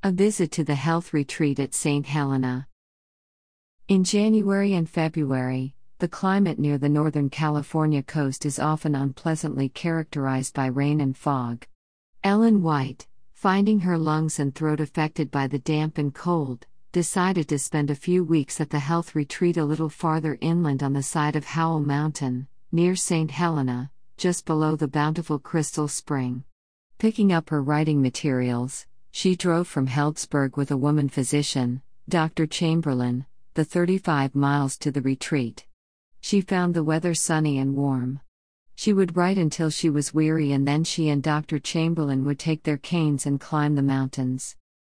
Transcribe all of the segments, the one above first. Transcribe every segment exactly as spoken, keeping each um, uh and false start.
A visit to the health retreat at Saint Helena. In January and February, the climate near the Northern California coast is often unpleasantly characterized by rain and fog. Ellen White, finding her lungs and throat affected by the damp and cold, decided to spend a few weeks at the health retreat a little farther inland on the side of Howell Mountain, near Saint Helena, just below the bountiful Crystal Spring. Picking up her writing materials, she drove from Healdsburg with a woman physician, Doctor Chamberlain, the thirty-five miles to the retreat. She found the weather sunny and warm. She would write until she was weary, and then she and Doctor Chamberlain would take their canes and climb the mountains.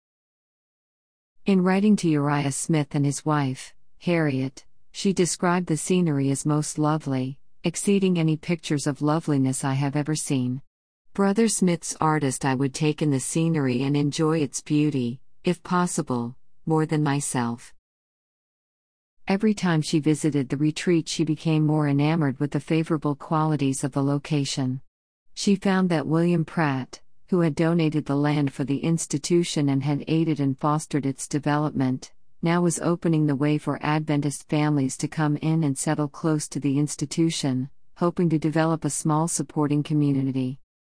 In writing to Uriah Smith and his wife, Harriet, she described the scenery as most lovely, exceeding any pictures of loveliness I have ever seen. Brother Smith's artist, I would take in the scenery and enjoy its beauty, if possible, more than myself. Every time she visited the retreat, she became more enamored with the favorable qualities of the location. She found that William Pratt, who had donated the land for the institution and had aided and fostered its development, now was opening the way for Adventist families to come in and settle close to the institution, hoping to develop a small supporting community.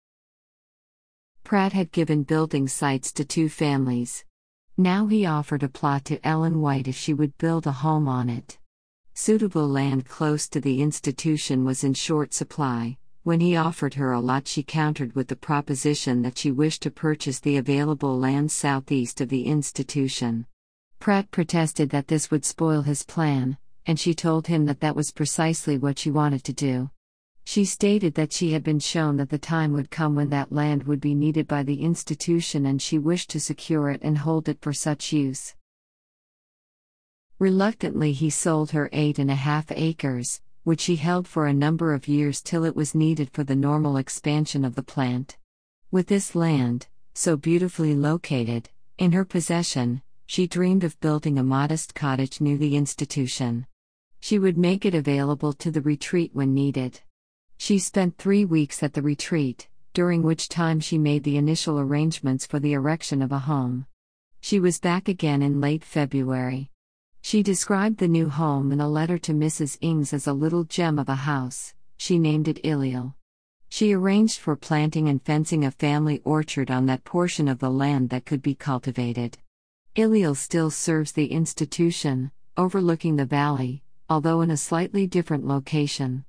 Pratt had given building sites to two families. Now he offered a plot to Ellen White if she would build a home on it. Suitable land close to the institution was in short supply. When he offered her a lot, she countered with the proposition that she wished to purchase the available land southeast of the institution. Pratt protested that this would spoil his plan, and she told him that that was precisely what she wanted to do. She stated that she had been shown that the time would come when that land would be needed by the institution, and she wished to secure it and hold it for such use. Reluctantly, he sold her eight and a half acres, which she held for a number of years till it was needed for the normal expansion of the plant. With this land, so beautifully located, in her possession, she dreamed of building a modest cottage near the institution. She would make it available to the retreat when needed. She spent three weeks at the retreat, during which time she made the initial arrangements for the erection of a home. She was back again in late February. She described the new home in a letter to Missus Ings as a little gem of a house. She named it Ilial. She arranged for planting and fencing a family orchard on that portion of the land that could be cultivated. Ilial still serves the institution, overlooking the valley, although in a slightly different location.